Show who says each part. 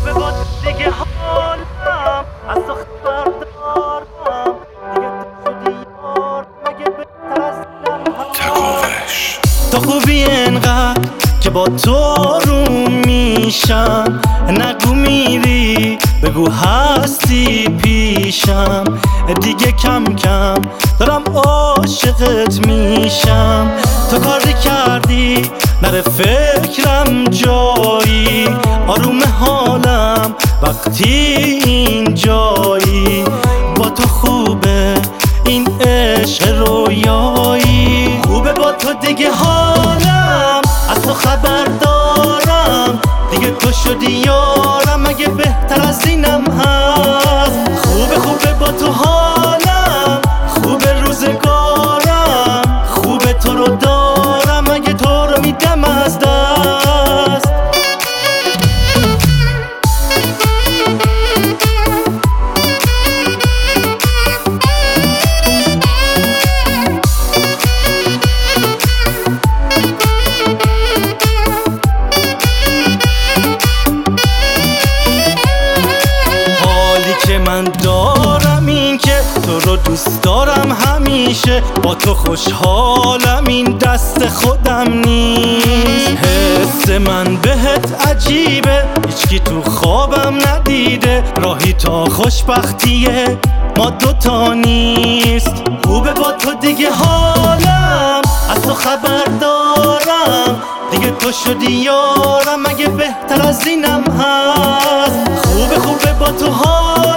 Speaker 1: خوبه با دیگه حالم از تو خبر دارم دیگه تو شدی یار مگه بهتر از
Speaker 2: تکاوش
Speaker 1: تو خوبی انقدر که با تو آروم میشم نگو میری بگو هستی پیشم دیگه کم کم دارم عاشقت میشم تو کاری کردی نره فکرم جایی آروم حالم وقتی این جایی با تو خوبه این عشق رویایی خوبه با تو دیگه حالم از تو خبر دارم دیگه تو شدی یارم مگه بهتر از اینم هست خوبه با تو حالم خوبه روزگارم خوبه تو رو دارم مگه تو رو میدم از دست من دارم این که تو رو دوست دارم همیشه با تو خوشحالم این دست خودم نیست حس من بهت عجیبه هیچکی تو خوابم ندیده راهی تا خوشبختیه ما دوتا نیست خوبه با تو دیگه حالم از تو خبر دارم دیگه تو شدی یارم مگه بهتر از اینم هست خوبه با تو حالم